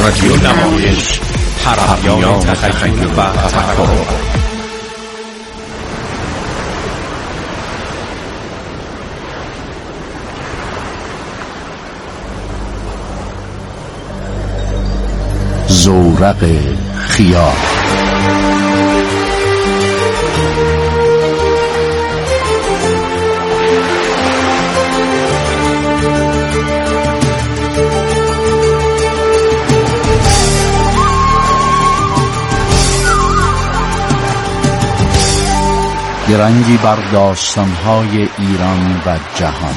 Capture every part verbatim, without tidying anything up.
رادیو نمایش، پرهمیان تخیل و تفکر. زورق خیال. درنگی بر داستان‌های ایران و جهان.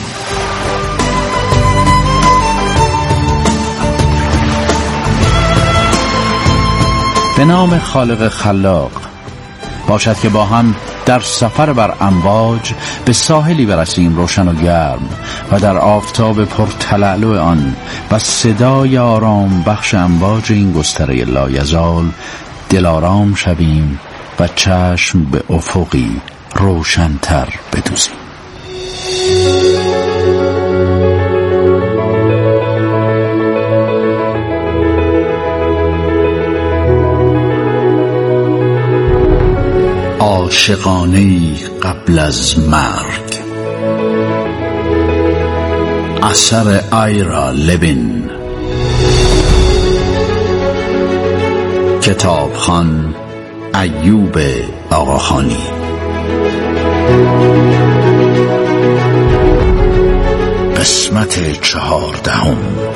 به نام خالق خلاق. باشد که با هم در سفر بر امواج به ساحلی برسیم روشن و گرم و در آفتاب پرتلالو آن و صدای آرام بخش امواج این گستره لایزال دلارام شویم و چشم به افقی روشن‌تر بدوزیم. عاشقانه‌ای قبل از مرگ. اثر آیرا لوین. کتابخوان ایوب آقاخانی. قسمت چهاردهم.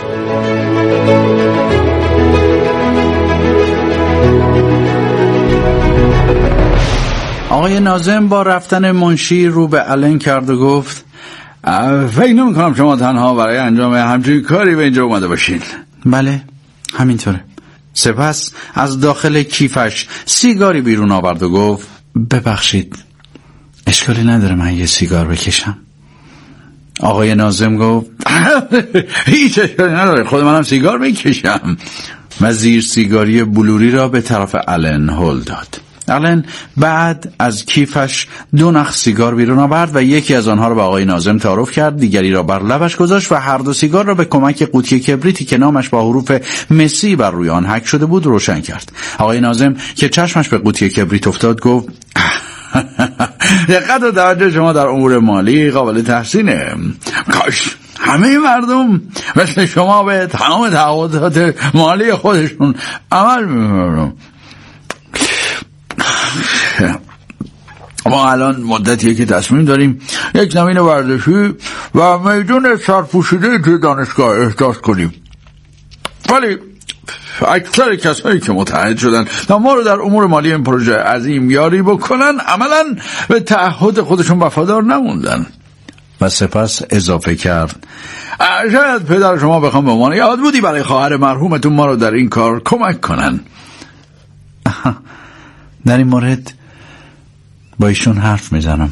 آقای ناظم با رفتن منشی رو به آلن کرد و گفت فکر نمی کنم شما تنها برای انجام همچین کاری به اینجا اومده باشین. بله همینطوره. سپس از داخل کیفش سیگاری بیرون آورد و گفت ببخشید اشکالی نداره من یه سیگار بکشم؟ آقای ناظم گفت هیچ اشکالی نداره، خود منم سیگار بکشم و زیر سیگاری بلوری را به طرف آلن هل داد. آلن بعد از کیفش دو نخ سیگار بیرون آورد و یکی از آنها را به آقای ناظم تعارف کرد، دیگری را بر لبش گذاشت و هر دو سیگار را به کمک قوطی کبریتی که نامش با حروف مسی بر روی آن حک شده بود روشن کرد. آقای ناظم که چشمش به قوطی کبریت افتاد گفت دقت و توجه شما در امور مالی قابل تحسینه. کاش همه مردم مثل شما به تمام تعهدات مالی خودشون عمل می‌کردن. ما الان مدتیه که تصمیم داریم یک زمین ورزشی و میدون سرپوشیده توی دانشگاه احداث کنیم، ولی اکثر کسایی که متحد شدن تا ما رو در امور مالی این پروژه عظیم یاری بکنن عملاً به تعهد خودشون وفادار نموندن. و سپس اضافه کرد شاید پدر شما بخوام به عنوان یاد بودی برای خواهر مرحومتون ما رو در این کار کمک کنن. در این مورد با ایشون حرف میزنم.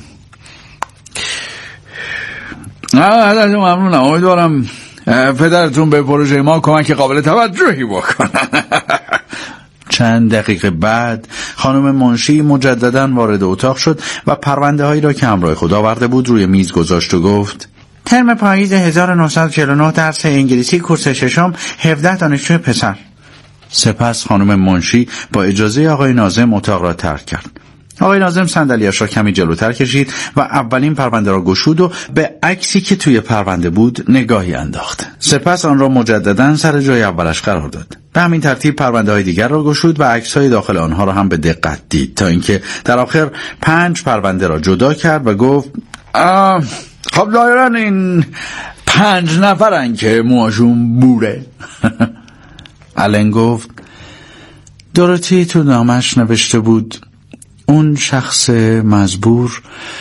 نه ممنونم، امیدوارم پدرتون به پروژه ما کمک قابل توجهی بکنن. چند دقیقه بعد خانم منشی مجددا وارد اتاق شد و پرونده هایی را که همراه خود آورده بود روی میز گذاشت و گفت ترم پاییز هزار و نهصد و چهل و نه درس انگلیسی کورس ششم هفده دانشجو پسر. سپس خانم منشی با اجازه آقای ناظم اتاق را ترک کرد. آقای ناظم صندلی‌اش را کمی جلوتر کشید و اولین پرونده را گشود و به عکسی که توی پرونده بود نگاهی انداخت. سپس آن را مجددا سر جای اولش قرار داد. به همین ترتیب پرونده های دیگر را گشود و عکس‌های داخل آنها را هم به دقت دید تا اینکه در آخر پنج پرونده را جدا کرد و گفت خب ظاهراً این پنج نفرن که موهاشون بوره. آلن گفت دوروتی تو نامش نوشته بود اون شخص مزبور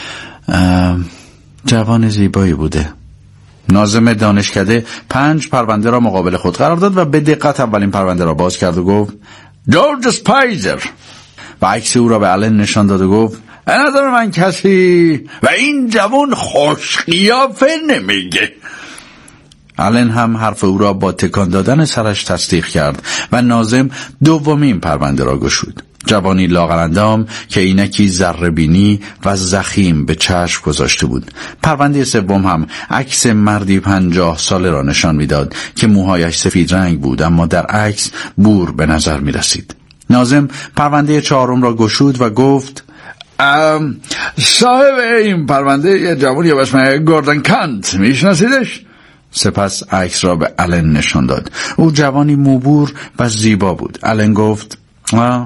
جوان زیبایی بوده. ناظم دانشکده پنج پرونده را مقابل خود قرار داد و به دقت اولین پرونده را باز کرد و گفت جورج اسپایزر و عکس او را به آلن نشان داد و گفت به نظر من کسی و این جوان خوش قیافه نمیگه. آلن هم حرف او را با تکان دادن سرش تصدیق کرد و ناظم دومین پرونده را گشود. جوانی لاغرندام که عینکی ذره‌بینی و ضخیم به چشم گذاشته بود. پرونده سوم هم عکس مردی پنجاه ساله را نشان میداد که موهایش سفید رنگ بود اما در عکس بور به نظر می رسید. ناظم پرونده چهارم را گشود و گفت صاحب این پرونده یه جوانی به اسم گوردن کانت، میشناسیدش؟ سپس عکس را به آلن نشان داد. او جوانی موبور و زیبا بود. آلن گفت آه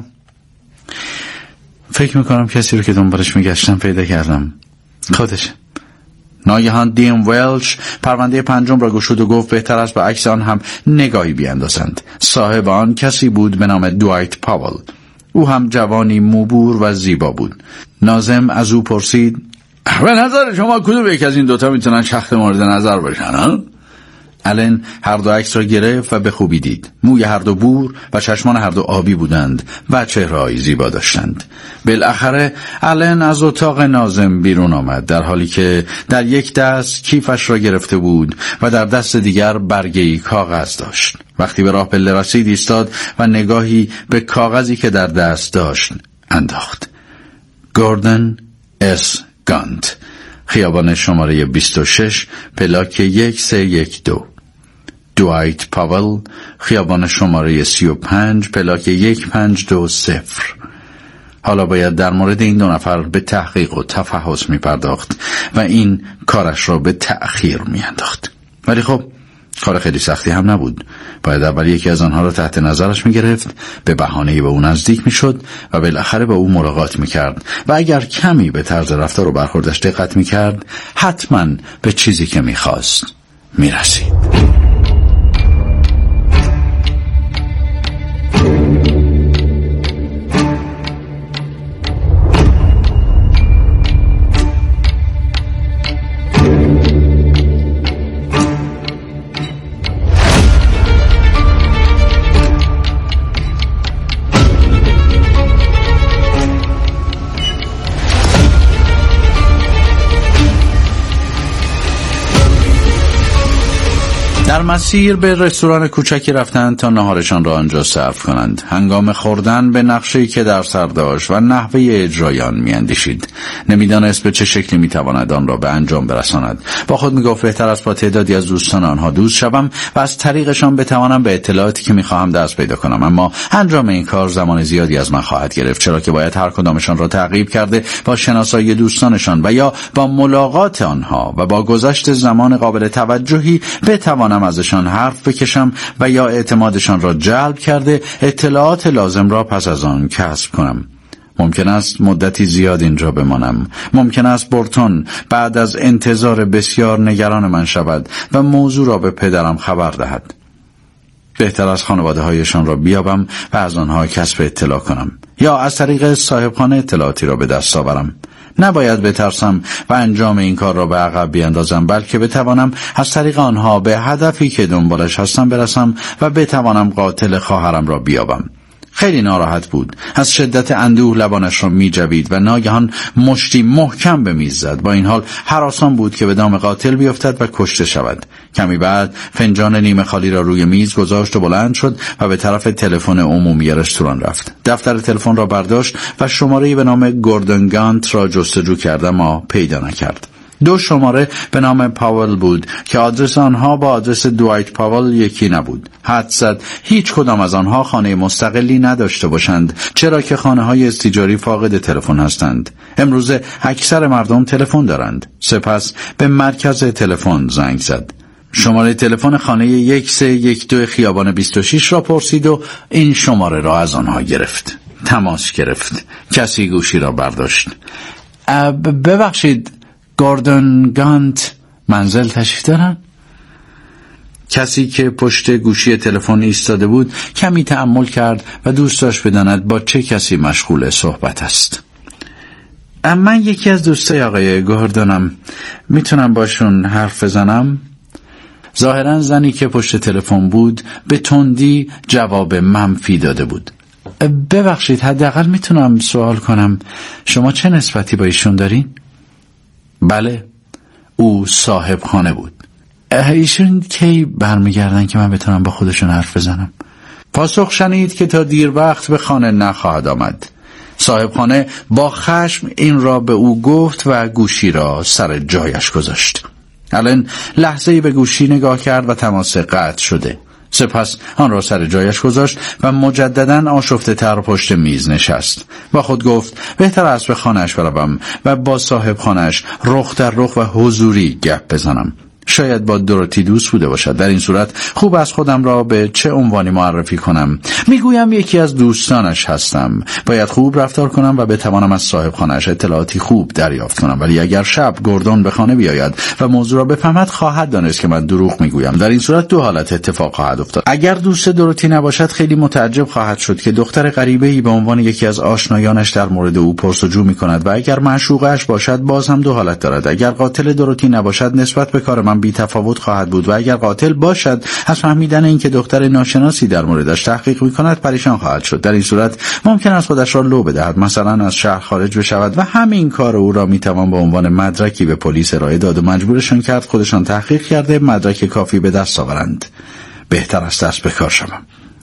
فکر میکنم کسی رو که دنبالش میگشتم پیدا کردم، خودش. ناگهان دیم ولش پرونده پنجم را گشود و گفت بهتر است به عکس آن هم نگاهی بیاندازند. صاحب آن کسی بود به نام دوایت پاول. او هم جوانی موبور و زیبا بود. ناظم از او پرسید به نظر شما کدوم یک از این دوتا میتونن شخص مورد نظر باشن؟ آلن هر دو عکس را گرفت و به خوبی دید. موی هر دو بور و چشمان هر دو آبی بودند و چهره‌ای زیبا داشتند. بالاخره آلن از اتاق ناظم بیرون آمد در حالی که در یک دست کیفش را گرفته بود و در دست دیگر برگه‌ای کاغذ داشت. وقتی به راه پله رسید ایستاد و نگاهی به کاغذی که در دست داشت انداخت. گوردن اس گانت، خیابان شماره بیست و شش، پلاک یک سه یک دو. دوایت پاول، خیابان شماره سی و پنج، پلاک یک پنج دو صفر. حالا باید در مورد این دو نفر به تحقیق و تفحص می پرداخت و این کارش را به تأخیر می انداخت. ولی خب کار خیلی سختی هم نبود. باید اول یکی از آنها را تحت نظرش می گرفت، به بهانه‌ای به او نزدیک می شد و بالاخره به او ملاقات می کرد و اگر کمی به طرز رفتار و برخوردش دقت می کرد حتما به چیزی که می خواست می رسید. در مسیر به رستوران کوچکی رفتند تا ناهارشان را آنجا صرف کنند. هنگام خوردن به نقشه‌ای که در سر داشت و نحوه اجرای آن می‌اندیشید. نمی‌دانست به چه شکلی می‌تواند آن را به انجام برساند. با خود می‌گفت بهتر است با تعدادی از دوستان آنها دوست شوم و از طریقشان بتوانم به اطلاعاتی که می‌خواهم دست پیدا کنم، اما انجام این کار زمان زیادی از من خواهد گرفت، چرا که باید هر کدامشان را تعقیب کرده با شناسایی دوستانشان و یا با ملاقات آنها و با گذشت زمان قابل توجهی بتوانم ازشان حرف بکشم و یا اعتمادشان را جلب کرده اطلاعات لازم را پس از آن کسب کنم. ممکن است مدتی زیاد اینجا بمانم. ممکن است برتون بعد از انتظار بسیار نگران من شود و موضوع را به پدرم خبر دهد. بهتر از خانواده هایشان را بیابم و از آنها کسب اطلاع کنم یا از طریق صاحبخانه اطلاعاتی را به دست آورم. نباید بترسم و انجام این کار را به عقب بیاندازم، بلکه بتوانم از طریق آنها به هدفی که دنبالش هستم برسم و بتوانم قاتل خواهرم را بیابم. خیلی ناراحت بود. از شدت اندوه لبانش را می جوید و ناگهان مشتی محکم به میز زد. با این حال هراسان بود که به دام قاتل بیفتد و کشته شود. کمی بعد فنجان نیمه خالی را روی میز گذاشت و بلند شد و به طرف تلفن عمومی رستوران رفت. دفتر تلفن را برداشت و شماره‌ای به نام گوردن گانت را جستجو کرد اما پیدا نکرد. دو شماره به نام پاول بود که آدرس آنها با آدرس دوایت پاول یکی نبود. حد زد هیچ کدام از آنها خانه مستقلی نداشته باشند، چرا که خانه های استیجاری فاقد تلفن هستند. امروزه اکثر مردم تلفن دارند. سپس به مرکز تلفن زنگ زد. شماره تلفن خانه یک سه یک دو خیابان بیست و شش را پرسید و این شماره را از آنها گرفت. تماس گرفت. کسی گوشی را برداشت. ببخشید، گوردن گانت منزل تشریف دارن؟ کسی که پشت گوشی تلفن ایستاده بود کمی تأمل کرد و دوست داشت بداند با چه کسی مشغول صحبت است. من یکی از دوستای آقای گوردنم، میتونم باشون حرف بزنم؟ ظاهرا زنی که پشت تلفن بود به تندی جواب منفی داده بود. ببخشید، حداقل میتونم سوال کنم شما چه نسبتی با ایشون دارین؟ بله، او صاحب خانه بود. ایشون کی برمیگردن که من بتونم با خودشون حرف بزنم؟ پاسخ شنید که تا دیر وقت به خانه نخواهد آمد. صاحب خانه با خشم این را به او گفت و گوشی را سر جایش گذاشت. آلن لحظه‌ای به گوشی نگاه کرد و تماس قطع شده. سپس آن را سر جایش گذاشت و مجدداً آشفته تر پشت میز نشست. با خود گفت بهتر است به خانه‌اش بروم و با صاحب خانه‌اش رخ در رخ و حضوری گپ بزنم. شاید با دوروتی دوست بوده باشد. در این صورت خوب است خودم را به چه عنوانی معرفی کنم؟ میگویم یکی از دوستانش هستم. باید خوب رفتار کنم و بتوانم از صاحب خانه‌اش اطلاعاتی خوب دریافت کنم. ولی اگر شب گوردون به خانه بیاید و موضوع را بفهمد، خواهد دانست که من دروغ میگویم. در این صورت دو حالت اتفاق خواهد افتاد. اگر دوست دوروتی نباشد، خیلی متعجب خواهد شد که دختر غریبه‌ای به عنوان یکی از آشنایانش در مورد او پرسجو می‌کند، و اگر معشوقش باشد باز هم دو حالت دارد. اگر قاتل دوروتی نباشد، نسبت به کار من بی تفاوت خواهد بود، و اگر قاتل باشد، از فهمیدن اینکه دختر ناشناسی در موردش تحقیق می‌کند پریشان خواهد شد. در این صورت ممکن است خودش را لو بدهد، مثلا از شهر خارج بشود و همین کار او را میتوان به عنوان مدرکی به پلیس ارائه داد و مجبورشان کرد خودشان تحقیق کرده مدرک کافی به دست آورند. بهتر است دست به کار شوم.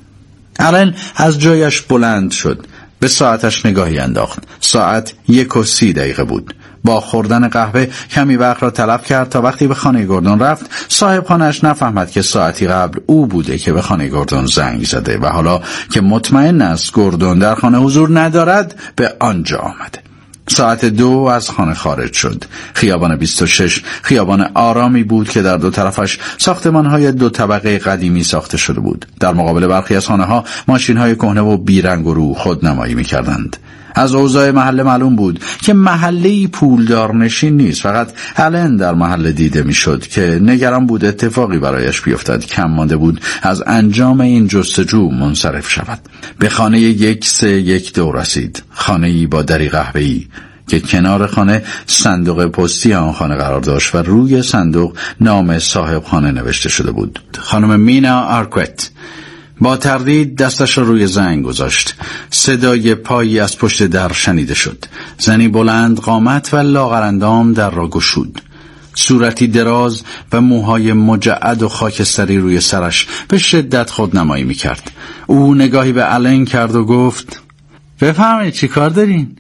آلن از جایش بلند شد. به ساعتش نگاهی انداخت. ساعت یک و سی دقیقه بود. با خوردن قهوه کمی وقت را تلف کرد تا وقتی به خانه گوردون رفت، صاحب خانه‌اش نفهمد که ساعتی قبل او بوده که به خانه گوردون زنگ زده و حالا که مطمئن است گوردون در خانه حضور ندارد به آنجا آمده. ساعت دو از خانه خارج شد. خیابان بیست و شش خیابان آرامی بود که در دو طرفش ساختمان‌های دو طبقه قدیمی ساخته شده بود. در مقابل برخی از خانه‌ها ماشین‌های کهنه و بیرنگ و رو خودنمایی می‌کردند. از اوضاع محله معلوم بود که محله‌ای پولدار نشین نیست. فقط آلن در محله دیده میشد که نگران بود اتفاقی برایش بیفتد. کم مانده بود از انجام این جستجو منصرف شود. به خانه یک سه یک دو رسید. خانه‌ای با دری قهوه‌ای که کنار خانه صندوق پستی آن خانه قرار داشت و روی صندوق نام صاحب خانه نوشته شده بود. خانم مینا آرکوت. با تردید دستش را روی زنگ گذاشت. صدای پایی از پشت در شنیده شد. زنی بلند قامت و لاغرندام در را گشود. صورتی دراز و موهای مجعد و خاکستری روی سرش به شدت خودنمایی می‌کرد. او نگاهی به آلن کرد و گفت بفرمایید چی کار دارین؟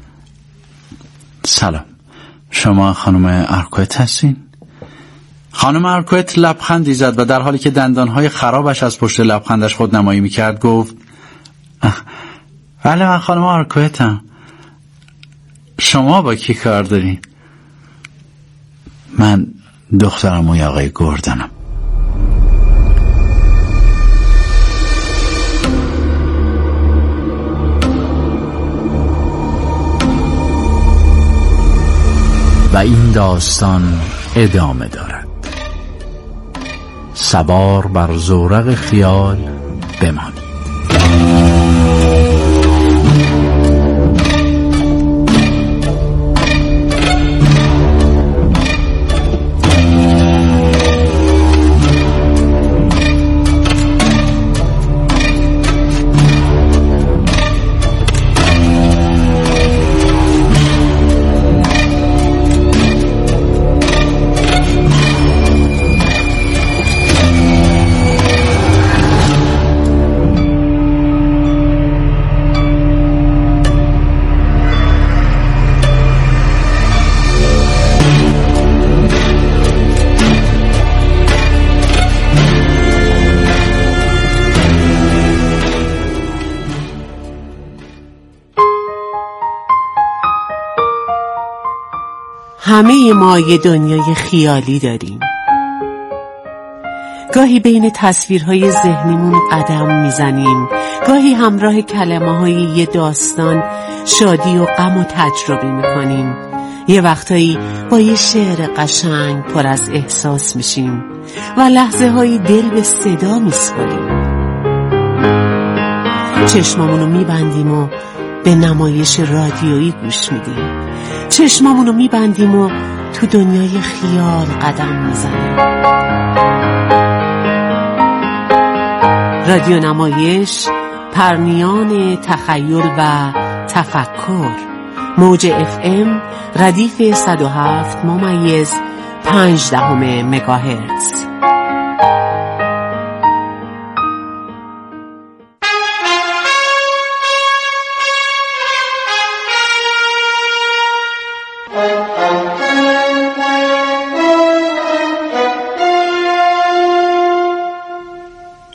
سلام، شما خانم آرکوت هستین؟ خانم آرکوت لبخندی زد و در حالی که دندانهای خرابش از پشت لبخندش خودنمایی میکرد گفت بله من خانم آرکوتم. شما با کی کار دارین؟ من دخترم و آقای گوردنم. و این داستان ادامه دارد. سوار بر زورق خیال بمانید. همه ما یه دنیای خیالی داریم. گاهی بین تصویرهای ذهنیمون قدم میزنیم، گاهی همراه کلمه‌های یه داستان شادی و غم و تجربه میکنیم. یه وقتایی با یه شعر قشنگ پر از احساس میشیم و لحظه های دل به صدا میسپاریم. چشمامونو میبندیم و به نمایش رادیویی گوش میدیم. چشمامونو میبندیم و تو دنیای خیال قدم میزنیم. رادیو نمایش، پرنیان تخیل و تفکر. موج اف ام ردیف صد و هفت ممیز پنج دهم مگاهرتز.